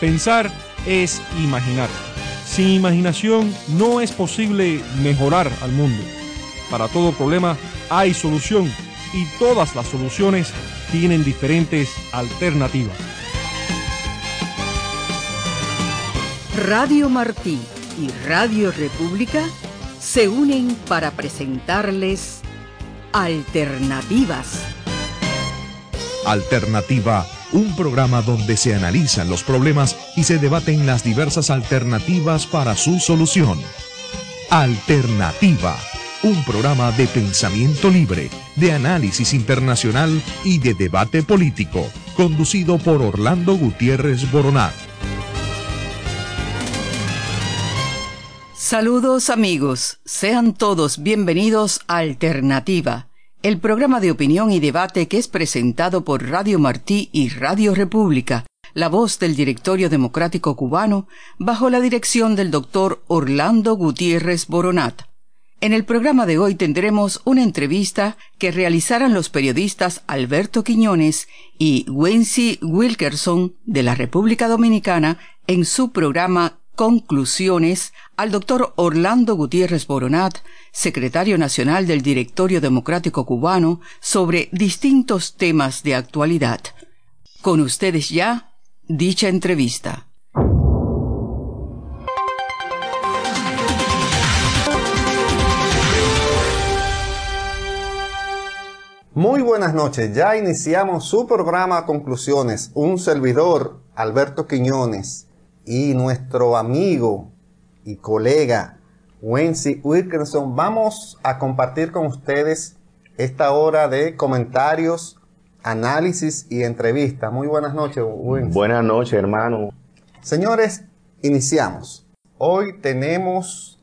Pensar es imaginar. Sin imaginación no es posible mejorar al mundo. Para todo problema hay solución y todas las soluciones tienen diferentes alternativas. Radio Martí y Radio República se unen para presentarles Alternativas. Alternativa, un programa donde se analizan los problemas y se debaten las diversas alternativas para su solución. Alternativa, un programa de pensamiento libre, de análisis internacional y de debate político, conducido por Orlando Gutiérrez Boronat. Saludos amigos, sean todos bienvenidos a Alternativa, el programa de opinión y debate que es presentado por Radio Martí y Radio República, la voz del Directorio Democrático Cubano, bajo la dirección del doctor Orlando Gutiérrez Boronat. En el programa de hoy tendremos una entrevista que realizaron los periodistas Alberto Quiñones y Wency Wilkerson de la República Dominicana en su programa Conclusiones al doctor Orlando Gutiérrez Boronat, secretario nacional del Directorio Democrático Cubano, sobre distintos temas de actualidad. Con ustedes ya, dicha entrevista. Muy buenas noches, ya iniciamos su programa Conclusiones. Un servidor, Alberto Quiñones, y nuestro amigo y colega Wency Wilkerson, vamos a compartir con ustedes esta hora de comentarios, análisis y entrevista. Muy buenas noches, Wency. Buenas noches, hermano. Señores, iniciamos. Hoy tenemos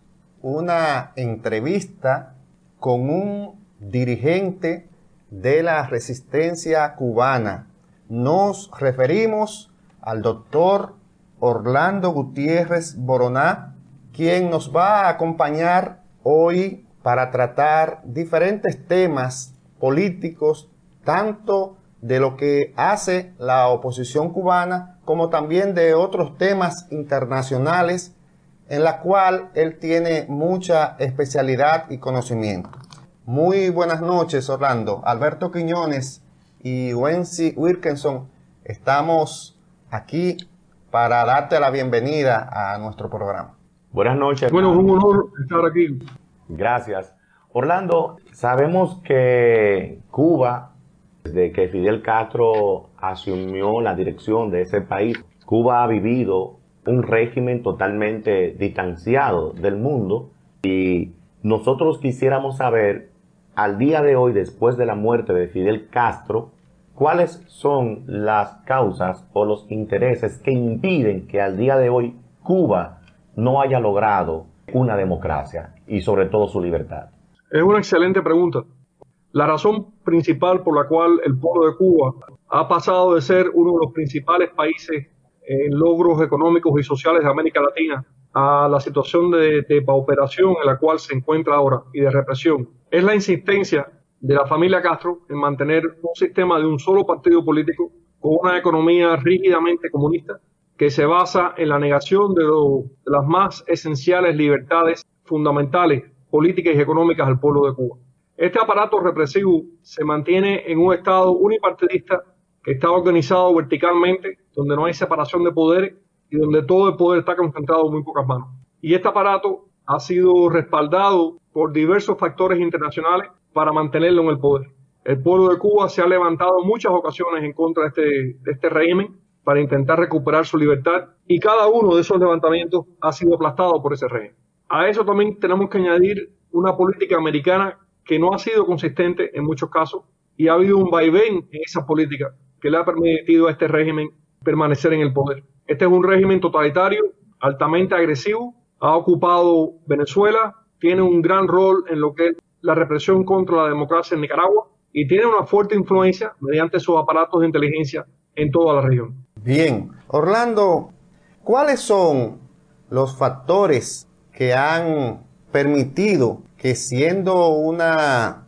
una entrevista con un dirigente de la resistencia cubana. Nos referimos al doctor Orlando Gutiérrez Boronat, quien nos va a acompañar hoy para tratar diferentes temas políticos, tanto de lo que hace la oposición cubana, como también de otros temas internacionales, en la cual él tiene mucha especialidad y conocimiento. Muy buenas noches, Orlando. Alberto Quiñones y Wency Wilkerson estamos aquí para darte la bienvenida a nuestro programa. Buenas noches. Bueno, un honor estar aquí. Gracias. Orlando, sabemos que Cuba, desde que Fidel Castro asumió la dirección de ese país, Cuba ha vivido un régimen totalmente distanciado del mundo, y nosotros quisiéramos saber, al día de hoy, después de la muerte de Fidel Castro, ¿cuáles son las causas o los intereses que impiden que al día de hoy Cuba no haya logrado una democracia y sobre todo su libertad? Es una excelente pregunta. La razón principal por la cual el pueblo de Cuba ha pasado de ser uno de los principales países en logros económicos y sociales de América Latina a la situación de pauperación en la cual se encuentra ahora y de represión es la insistencia de la familia Castro en mantener un sistema de un solo partido político con una economía rígidamente comunista que se basa en la negación de las más esenciales libertades fundamentales, políticas y económicas al pueblo de Cuba. Este aparato represivo se mantiene en un estado unipartidista que está organizado verticalmente, donde no hay separación de poderes y donde todo el poder está concentrado en muy pocas manos. Y este aparato ha sido respaldado por diversos factores internacionales para mantenerlo en el poder. El pueblo de Cuba se ha levantado en muchas ocasiones en contra de este régimen para intentar recuperar su libertad, y cada uno de esos levantamientos ha sido aplastado por ese régimen. A eso también tenemos que añadir una política americana que no ha sido consistente en muchos casos, y ha habido un vaivén en esa política que le ha permitido a este régimen permanecer en el poder. Este es un régimen totalitario, altamente agresivo, ha ocupado Venezuela, tiene un gran rol en lo que es la represión contra la democracia en Nicaragua y tiene una fuerte influencia mediante sus aparatos de inteligencia en toda la región. Bien, Orlando, ¿cuáles son los factores que han permitido que, siendo una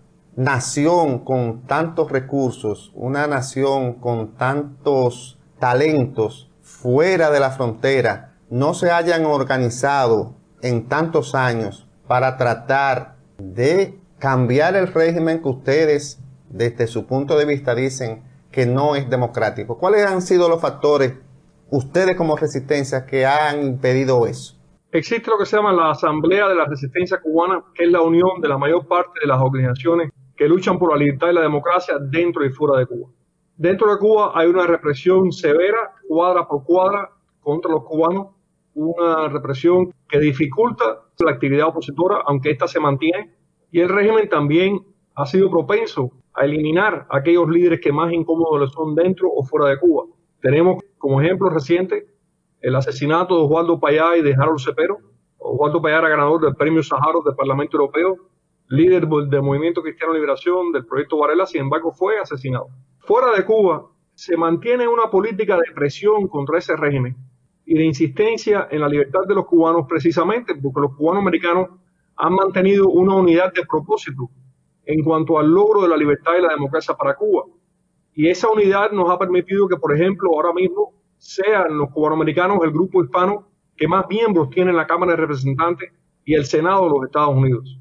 nación con tantos recursos, una nación con tantos talentos, fuera de la frontera no se hayan organizado en tantos años para tratar de cambiar el régimen que ustedes, desde su punto de vista, dicen que no es democrático? ¿Cuáles han sido los factores, ustedes como resistencia, que han impedido eso? Existe lo que se llama la Asamblea de la Resistencia Cubana, que es la unión de la mayor parte de las organizaciones que luchan por la libertad y la democracia dentro y fuera de Cuba. Dentro de Cuba hay una represión severa, cuadra por cuadra, contra los cubanos, una represión que dificulta la actividad opositora, aunque ésta se mantiene, y el régimen también ha sido propenso a eliminar a aquellos líderes que más incómodos les son dentro o fuera de Cuba. Tenemos como ejemplo reciente el asesinato de Osvaldo Payá y de Harold Cepero. Osvaldo Payá era ganador del Premio Sájarov del Parlamento Europeo, líder del Movimiento Cristiano de Liberación, del Proyecto Varela, sin embargo fue asesinado. Fuera de Cuba se mantiene una política de presión contra ese régimen y de insistencia en la libertad de los cubanos, precisamente porque los cubanos americanos han mantenido una unidad de propósito en cuanto al logro de la libertad y la democracia para Cuba. Y esa unidad nos ha permitido que, por ejemplo, ahora mismo sean los cubanoamericanos el grupo hispano que más miembros tiene en la Cámara de Representantes y el Senado de los Estados Unidos.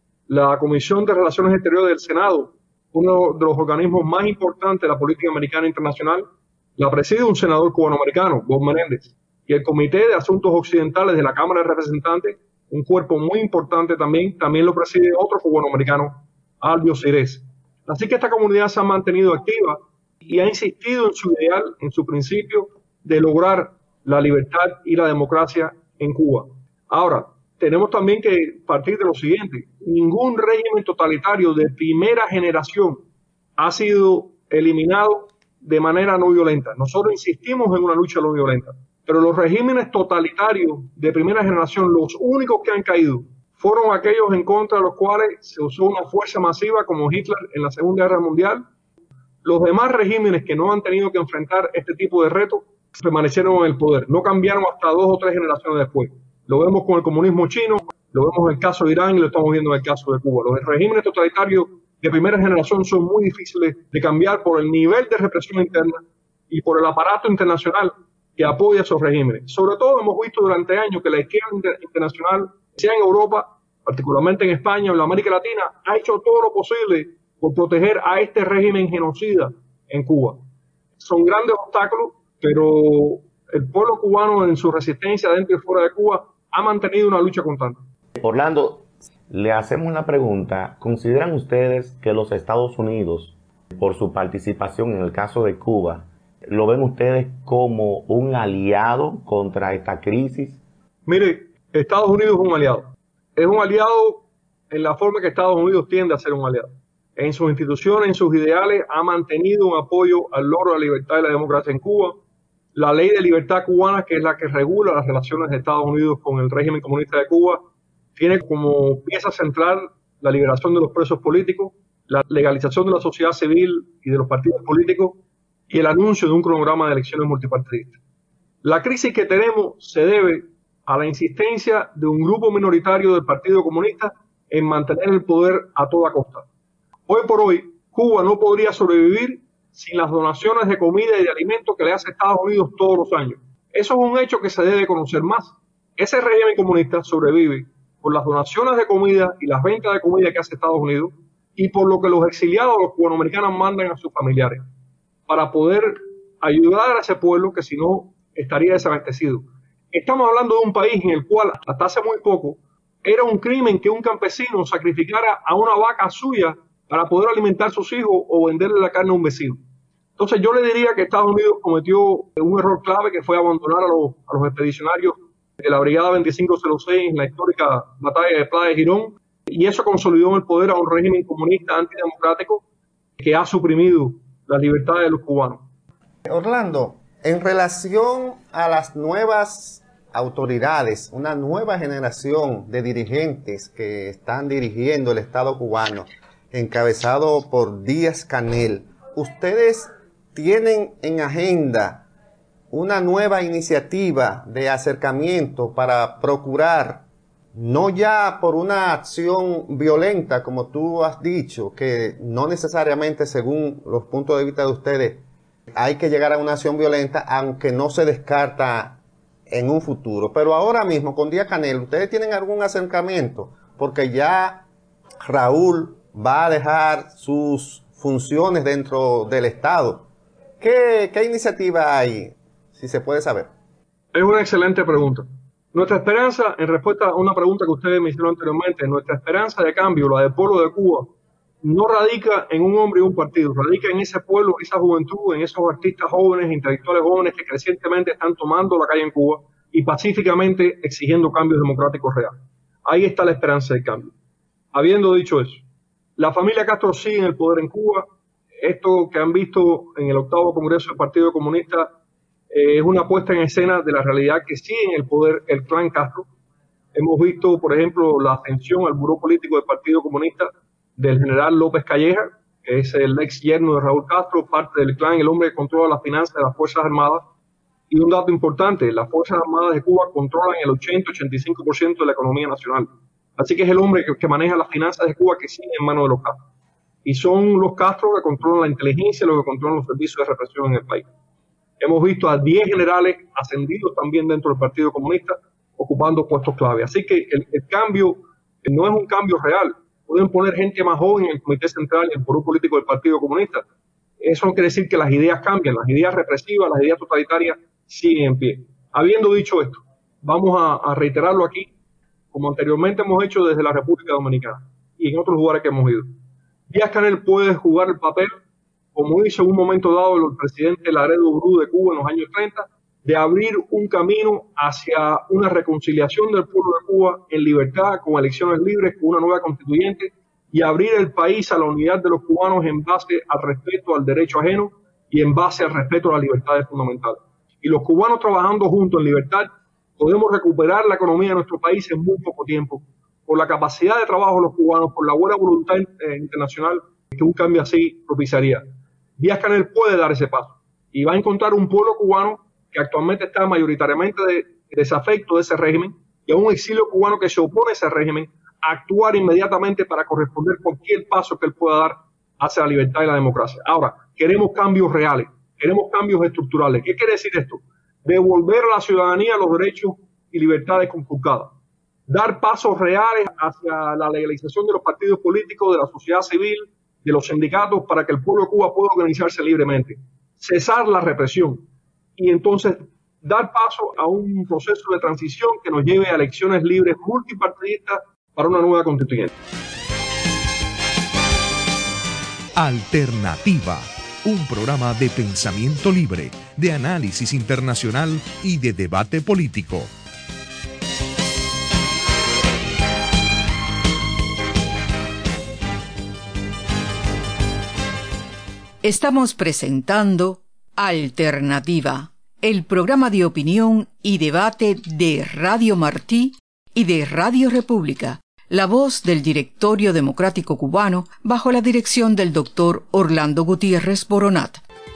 La Comisión de Relaciones Exteriores del Senado, uno de los organismos más importantes de la política americana internacional, la preside un senador cubanoamericano, Bob Menéndez. Y el Comité de Asuntos Occidentales de la Cámara de Representantes, un cuerpo muy importante también lo preside otro cubanoamericano, Albio Cires. Así que esta comunidad se ha mantenido activa y ha insistido en su ideal, en su principio de lograr la libertad y la democracia en Cuba. Ahora, tenemos también que partir de lo siguiente. Ningún régimen totalitario de primera generación ha sido eliminado de manera no violenta. Nosotros insistimos en una lucha no violenta. Pero los regímenes totalitarios de primera generación, los únicos que han caído, fueron aquellos en contra de los cuales se usó una fuerza masiva como Hitler en la Segunda Guerra Mundial. Los demás regímenes que no han tenido que enfrentar este tipo de retos permanecieron en el poder. No cambiaron hasta 2 o 3 generaciones después. Lo vemos con el comunismo chino, lo vemos en el caso de Irán y lo estamos viendo en el caso de Cuba. Los regímenes totalitarios de primera generación son muy difíciles de cambiar por el nivel de represión interna y por el aparato internacional que apoya a esos regímenes. Sobre todo hemos visto durante años que la izquierda internacional, sea en Europa, particularmente en España o en la América Latina, ha hecho todo lo posible por proteger a este régimen genocida en Cuba. Son grandes obstáculos, pero el pueblo cubano en su resistencia dentro y fuera de Cuba ha mantenido una lucha constante. Orlando, le hacemos una pregunta. ¿Consideran ustedes que los Estados Unidos, por su participación en el caso de Cuba, lo ven ustedes como un aliado contra esta crisis? Mire, Estados Unidos es un aliado. Es un aliado en la forma que Estados Unidos tiende a ser un aliado. En sus instituciones, en sus ideales, ha mantenido un apoyo al logro de la libertad y la democracia en Cuba. La ley de libertad cubana, que es la que regula las relaciones de Estados Unidos con el régimen comunista de Cuba, tiene como pieza central la liberación de los presos políticos, la legalización de la sociedad civil y de los partidos políticos y el anuncio de un cronograma de elecciones multipartidistas. La crisis que tenemos se debe a la insistencia de un grupo minoritario del Partido Comunista en mantener el poder a toda costa. Hoy por hoy, Cuba no podría sobrevivir sin las donaciones de comida y de alimentos que le hace Estados Unidos todos los años. Eso es un hecho que se debe conocer más. Ese régimen comunista sobrevive por las donaciones de comida y las ventas de comida que hace Estados Unidos y por lo que los exiliados, los cubanoamericanos, mandan a sus familiares para poder ayudar a ese pueblo que si no estaría desabastecido. Estamos hablando de un país en el cual hasta hace muy poco era un crimen que un campesino sacrificara a una vaca suya para poder alimentar a sus hijos o venderle la carne a un vecino. Entonces yo le diría que Estados Unidos cometió un error clave, que fue abandonar a los expedicionarios de la Brigada 2506 en la histórica batalla de Playa de Girón, y eso consolidó en el poder a un régimen comunista antidemocrático que ha suprimido las libertades de los cubanos. Orlando, en relación a las nuevas autoridades, una nueva generación de dirigentes que están dirigiendo el Estado cubano, encabezado por Díaz-Canel, ¿ustedes tienen en agenda una nueva iniciativa de acercamiento para procurar, no ya por una acción violenta, como tú has dicho, que no necesariamente, según los puntos de vista de ustedes, hay que llegar a una acción violenta, aunque no se descarta en un futuro. Pero ahora mismo, con Díaz-Canel, ¿ustedes tienen algún acercamiento? Porque ya Raúl va a dejar sus funciones dentro del Estado. ¿Qué iniciativa hay, si se puede saber? Es una excelente pregunta. Nuestra esperanza, en respuesta a una pregunta que ustedes me hicieron anteriormente, nuestra esperanza de cambio, la del pueblo de Cuba, no radica en un hombre y un partido, radica en ese pueblo, esa juventud, en esos artistas jóvenes, intelectuales jóvenes que crecientemente están tomando la calle en Cuba y pacíficamente exigiendo cambios democráticos reales. Ahí está la esperanza de cambio. Habiendo dicho eso, la familia Castro sigue en el poder en Cuba. Esto que han visto en el 8º Congreso del Partido Comunista es una puesta en escena de la realidad que sigue en el poder el clan Castro. Hemos visto, por ejemplo, la ascensión al buró político del Partido Comunista del general López Calleja, que es el ex yerno de Raúl Castro, parte del clan, el hombre que controla las finanzas de las Fuerzas Armadas. Y un dato importante, las Fuerzas Armadas de Cuba controlan el 80-85% de la economía nacional. Así que es el hombre que maneja las finanzas de Cuba que sigue en manos de los Castro. Y son los Castro que controlan la inteligencia, los que controlan los servicios de represión en el país. Hemos visto a 10 generales ascendidos también dentro del Partido Comunista, ocupando puestos clave. Así que el cambio no es un cambio real. Pueden poner gente más joven en el Comité Central y en el Buró Político del Partido Comunista. Eso no quiere decir que las ideas cambian, las ideas represivas, las ideas totalitarias siguen en pie. Habiendo dicho esto, vamos a reiterarlo aquí, como anteriormente hemos hecho desde la República Dominicana y en otros lugares que hemos ido. Díaz-Canel puede jugar el papel, como hizo en un momento dado el presidente Laredo Bru de Cuba en los años 30, de abrir un camino hacia una reconciliación del pueblo de Cuba en libertad, con elecciones libres, con una nueva constituyente, y abrir el país a la unidad de los cubanos en base al respeto al derecho ajeno y en base al respeto a las libertades fundamentales. Y los cubanos trabajando juntos en libertad, podemos recuperar la economía de nuestro país en muy poco tiempo, por la capacidad de trabajo de los cubanos, por la buena voluntad internacional que un cambio así propiciaría. Díaz-Canel puede dar ese paso y va a encontrar un pueblo cubano que actualmente está mayoritariamente desafecto de ese régimen y a un exilio cubano que se opone a ese régimen a actuar inmediatamente para corresponder cualquier paso que él pueda dar hacia la libertad y la democracia. Ahora, queremos cambios reales, queremos cambios estructurales. ¿Qué quiere decir esto? Devolver a la ciudadanía los derechos y libertades conculcadas. Dar pasos reales hacia la legalización de los partidos políticos, de la sociedad civil, de los sindicatos, para que el pueblo de Cuba pueda organizarse libremente. Cesar la represión y entonces dar paso a un proceso de transición que nos lleve a elecciones libres multipartidistas para una nueva constituyente. Alternativa, un programa de pensamiento libre, de análisis internacional y de debate político. Estamos presentando Alternativa, el programa de opinión y debate de Radio Martí y de Radio República, la voz del Directorio Democrático Cubano bajo la dirección del doctor Orlando Gutiérrez Boronat.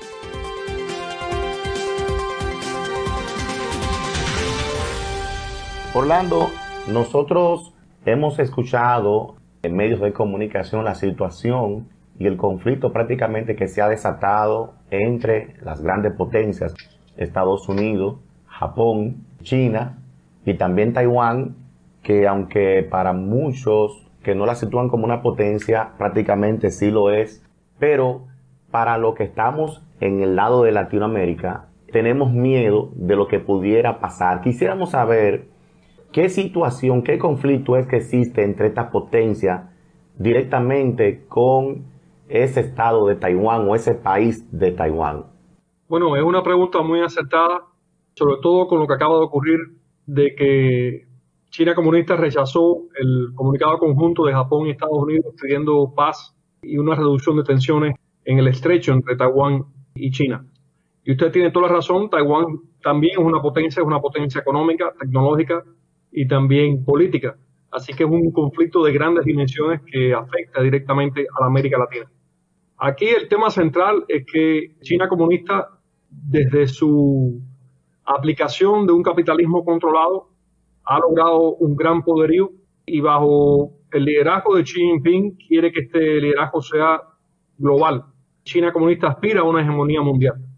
Orlando, nosotros hemos escuchado en medios de comunicación la situación y el conflicto prácticamente que se ha desatado entre las grandes potencias, Estados Unidos, Japón, China y también Taiwán, que aunque para muchos que no la sitúan como una potencia, prácticamente sí lo es, pero para los que estamos en el lado de Latinoamérica, tenemos miedo de lo que pudiera pasar. Quisiéramos saber qué situación, qué conflicto es que existe entre estas potencias directamente con ese estado de Taiwán o ese país de Taiwán. Bueno, es una pregunta muy acertada, sobre todo con lo que acaba de ocurrir de que China comunista rechazó el comunicado conjunto de Japón y Estados Unidos pidiendo paz y una reducción de tensiones en el estrecho entre Taiwán y China. Y usted tiene toda la razón, Taiwán también es una potencia económica, tecnológica y también política. Así que es un conflicto de grandes dimensiones que afecta directamente a la América Latina. Aquí el tema central es que China comunista, desde su aplicación de un capitalismo controlado, ha logrado un gran poderío y bajo el liderazgo de Xi Jinping quiere que este liderazgo sea global. China comunista aspira a una hegemonía mundial.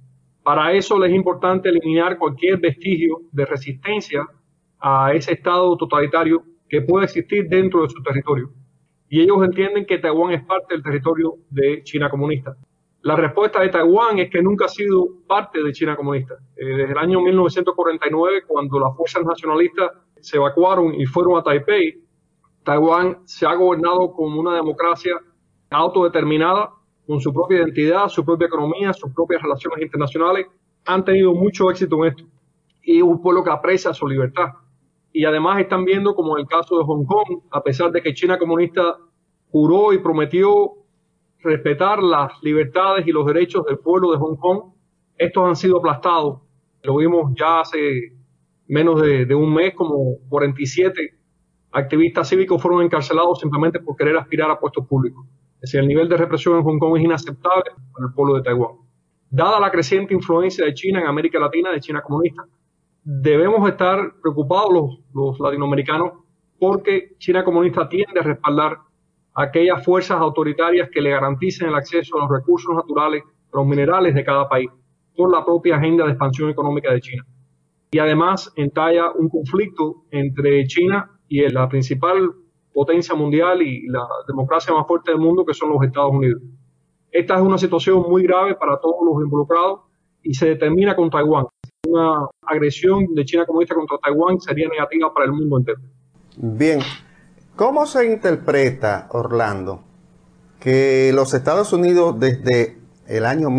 Para eso les es importante eliminar cualquier vestigio de resistencia a ese estado totalitario que pueda existir dentro de su territorio. Y ellos entienden que Taiwán es parte del territorio de China comunista. La respuesta de Taiwán es que nunca ha sido parte de China comunista. Desde el año 1949, cuando las fuerzas nacionalistas se evacuaron y fueron a Taipei, Taiwán se ha gobernado como una democracia autodeterminada, con su propia identidad, su propia economía, sus propias relaciones internacionales. Han tenido mucho éxito en esto. Y es un pueblo que aprecia su libertad. Y además están viendo, como en el caso de Hong Kong, a pesar de que China comunista juró y prometió respetar las libertades y los derechos del pueblo de Hong Kong, estos han sido aplastados. Lo vimos ya hace menos de un mes, como 47 activistas cívicos fueron encarcelados simplemente por querer aspirar a puestos públicos. Es decir, el nivel de represión en Hong Kong es inaceptable para el pueblo de Taiwán. Dada la creciente influencia de China en América Latina, de China comunista, debemos estar preocupados los latinoamericanos porque China comunista tiende a respaldar aquellas fuerzas autoritarias que le garanticen el acceso a los recursos naturales, a los minerales de cada país, por la propia agenda de expansión económica de China. Y además entalla un conflicto entre China y la principal potencia mundial y la democracia más fuerte del mundo, que son los Estados Unidos. Esta es una situación muy grave para todos los involucrados y se determina con Taiwán. Una agresión de China comunista contra Taiwán sería negativa para el mundo entero. Bien, ¿cómo se interpreta, Orlando, que los Estados Unidos desde el año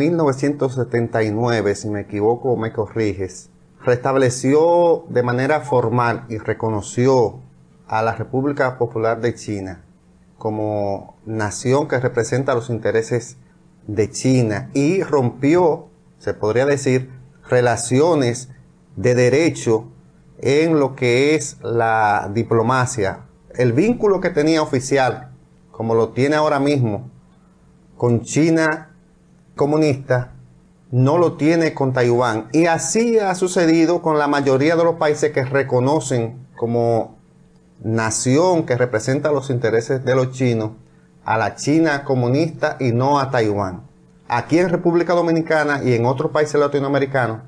1979, si me equivoco me corriges, restableció de manera formal y reconoció a la República Popular de China como nación que representa los intereses de China y rompió, se podría decir, relaciones de derecho en lo que es la diplomacia? El vínculo que tenía oficial, como lo tiene ahora mismo con China comunista, no lo tiene con Taiwán. Y así ha sucedido con la mayoría de los países que reconocen como nación que representa los intereses de los chinos a la China comunista y no a Taiwán. Aquí en República Dominicana y en otros países latinoamericanos,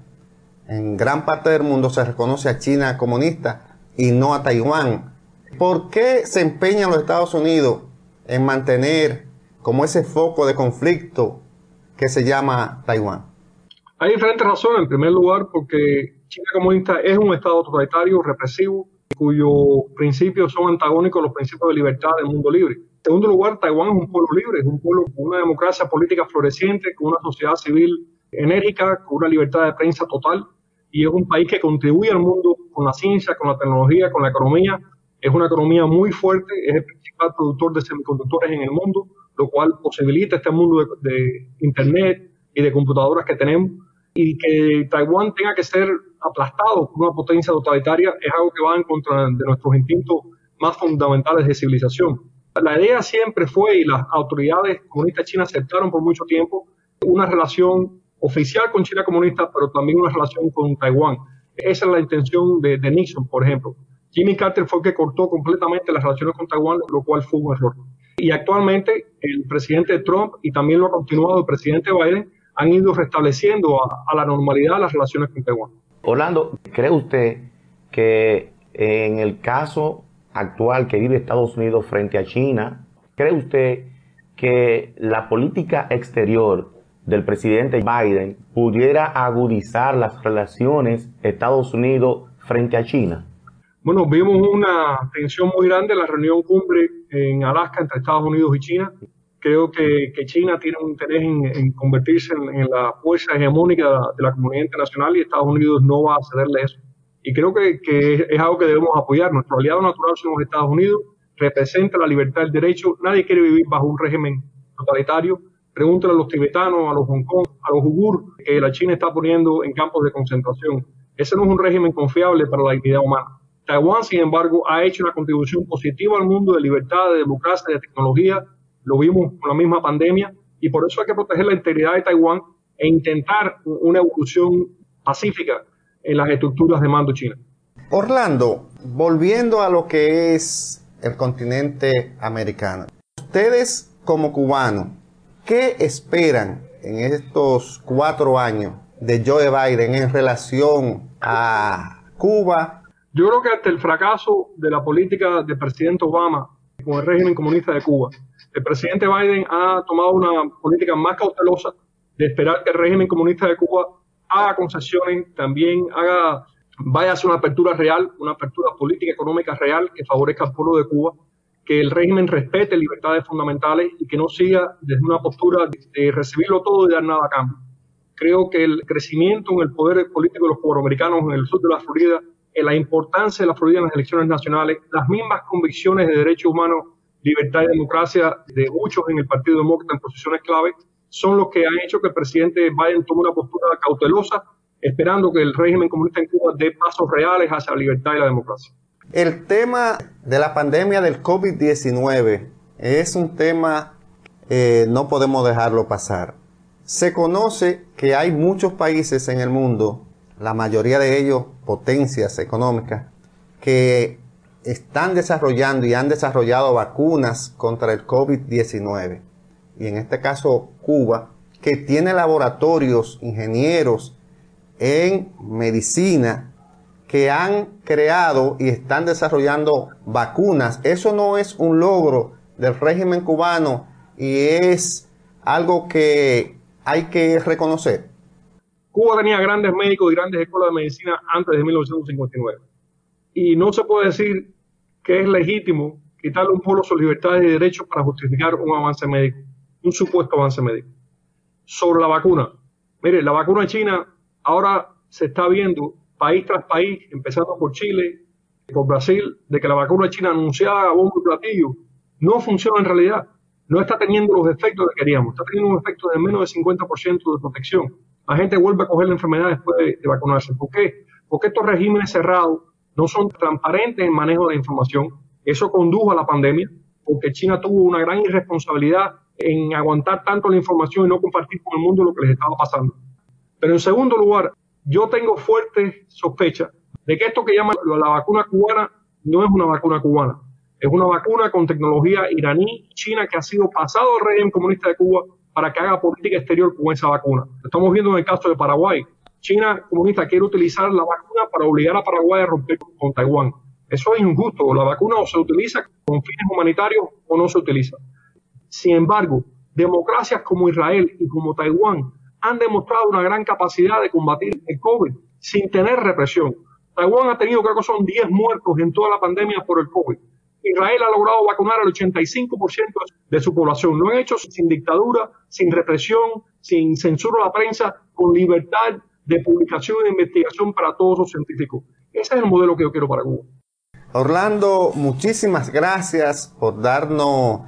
en gran parte del mundo se reconoce a China comunista y no a Taiwán. ¿Por qué se empeñan los Estados Unidos en mantener como ese foco de conflicto que se llama Taiwán? Hay diferentes razones. En primer lugar, porque China comunista es un estado totalitario, represivo, cuyos principios son antagónicos a los principios de libertad del mundo libre. En segundo lugar, Taiwán es un pueblo libre, es un pueblo con una democracia política floreciente, con una sociedad civil enérgica, con una libertad de prensa total, y es un país que contribuye al mundo con la ciencia, con la tecnología, con la economía. Es una economía muy fuerte, es el principal productor de semiconductores en el mundo, lo cual posibilita este mundo de Internet y de computadoras que tenemos. Y que Taiwán tenga que ser aplastado por una potencia totalitaria es algo que va en contra de nuestros instintos más fundamentales de civilización. La idea siempre fue, y las autoridades comunistas chinas aceptaron por mucho tiempo, una relación oficial con China comunista, pero también una relación con Taiwán. Esa es la intención de Nixon, por ejemplo. Jimmy Carter fue el que cortó completamente las relaciones con Taiwán, lo cual fue un error. Y actualmente el presidente Trump, y también lo ha continuado el presidente Biden, han ido restableciendo a la normalidad las relaciones con Taiwán. Orlando, ¿cree usted que en el caso actual que vive Estados Unidos frente a China, cree usted que la política exterior del presidente Biden pudiera agudizar las relaciones Estados Unidos frente a China? Bueno, vimos una tensión muy grande en la reunión cumbre en Alaska entre Estados Unidos y China. Creo que China tiene un interés en convertirse en la fuerza hegemónica de la comunidad internacional y Estados Unidos no va a cederle eso. Y creo que es algo que debemos apoyar. Nuestro aliado natural son los Estados Unidos, representa la libertad del derecho. Nadie quiere vivir bajo un régimen totalitario. Pregúntale a los tibetanos, a los Hong Kong, a los uigur, que la China está poniendo en campos de concentración. Ese no es un régimen confiable para la dignidad humana. Taiwán, sin embargo, ha hecho una contribución positiva al mundo de libertad, de democracia, de tecnología. Lo vimos con la misma pandemia y por eso hay que proteger la integridad de Taiwán e intentar una evolución pacífica en las estructuras de mando china. Orlando, volviendo a lo que es el continente americano, ustedes como cubanos, ¿qué esperan en estos 4 años de Joe Biden en relación a Cuba? Yo creo que hasta el fracaso de la política del presidente Obama con el régimen comunista de Cuba, el presidente Biden ha tomado una política más cautelosa de esperar que el régimen comunista de Cuba haga concesiones, también vaya a hacer una apertura real, una apertura política económica real que favorezca al pueblo de Cuba, que el régimen respete libertades fundamentales y que no siga desde una postura de recibirlo todo y dar nada a cambio. Creo que el crecimiento en el poder político de los cubanoamericanos en el sur de la Florida, en la importancia de la Florida en las elecciones nacionales, las mismas convicciones de derechos humanos, libertad y democracia de muchos en el Partido Demócrata en posiciones clave, son los que han hecho que el presidente Biden tome una postura cautelosa, esperando que el régimen comunista en Cuba dé pasos reales hacia la libertad y la democracia. El tema de la pandemia del COVID-19 es un tema no podemos dejarlo pasar. Se conoce que hay muchos países en el mundo, la mayoría de ellos potencias económicas, que están desarrollando y han desarrollado vacunas contra el COVID-19. Y en este caso Cuba, que tiene laboratorios, ingenieros en medicina que han creado y están desarrollando vacunas. Eso no es un logro del régimen cubano y es algo que hay que reconocer. Cuba tenía grandes médicos y grandes escuelas de medicina antes de 1959. Y no se puede decir que es legítimo quitarle a un pueblo sus libertades y derechos para justificar un avance médico, un supuesto avance médico. Sobre la vacuna. Mire, la vacuna china ahora se está viendo país tras país, empezando por Chile, por Brasil, de que la vacuna china anunciada a bombo y platillo no funciona en realidad. No está teniendo los efectos que queríamos. Está teniendo un efecto de menos del 50% de protección. La gente vuelve a coger la enfermedad después de vacunarse. ¿Por qué? Porque estos regímenes cerrados no son transparentes en manejo de la información. Eso condujo a la pandemia, porque China tuvo una gran irresponsabilidad en aguantar tanto la información y no compartir con el mundo lo que les estaba pasando. Pero en segundo lugar, yo tengo fuertes sospechas de que esto que llaman la vacuna cubana no es una vacuna cubana. Es una vacuna con tecnología iraní, china, que ha sido pasado al régimen comunista de Cuba para que haga política exterior con esa vacuna. Lo estamos viendo en el caso de Paraguay. China comunista quiere utilizar la vacuna para obligar a Paraguay a romper con Taiwán. Eso es injusto. La vacuna o se utiliza con fines humanitarios o no se utiliza. Sin embargo, democracias como Israel y como Taiwán han demostrado una gran capacidad de combatir el COVID sin tener represión. Taiwán ha tenido, creo que son 10 muertos en toda la pandemia por el COVID. Israel ha logrado vacunar al 85% de su población. Lo han hecho sin dictadura, sin represión, sin censura a la prensa, con libertad de publicación y de investigación para todos los científicos. Ese es el modelo que yo quiero para Cuba. Orlando, muchísimas gracias por darnos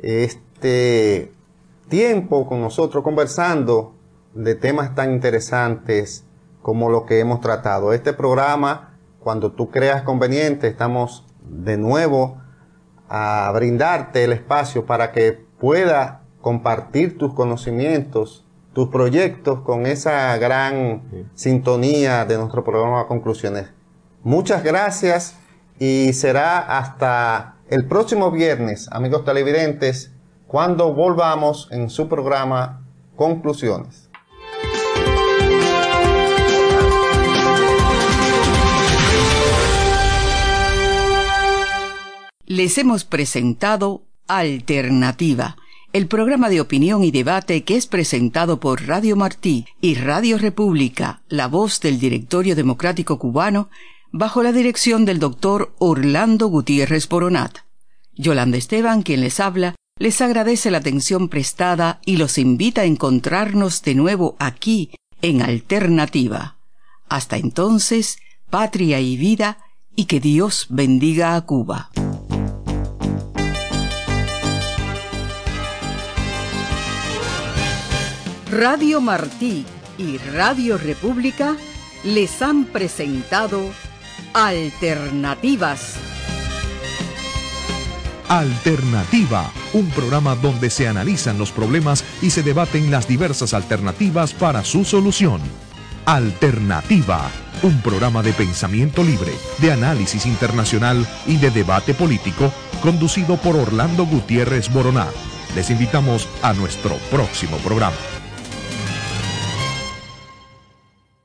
este tiempo con nosotros conversando de temas tan interesantes como lo que hemos tratado. Este programa, cuando tú creas conveniente, estamos de nuevo a brindarte el espacio para que pueda compartir tus conocimientos, tus proyectos con esa gran sintonía de nuestro programa Conclusiones. Muchas gracias y será hasta el próximo viernes, amigos televidentes, cuando volvamos en su programa Conclusiones. Les hemos presentado Alternativa, el programa de opinión y debate que es presentado por Radio Martí y Radio República, la voz del Directorio Democrático Cubano, bajo la dirección del doctor Orlando Gutiérrez Boronat. Yolanda Esteban, quien les habla, les agradece la atención prestada y los invita a encontrarnos de nuevo aquí en Alternativa. Hasta entonces, patria y vida, y que Dios bendiga a Cuba. Radio Martí y Radio República les han presentado Alternativas. Alternativa, un programa donde se analizan los problemas y se debaten las diversas alternativas para su solución. Alternativa, un programa de pensamiento libre, de análisis internacional y de debate político, conducido por Orlando Gutiérrez Boronat. Les invitamos a nuestro próximo programa.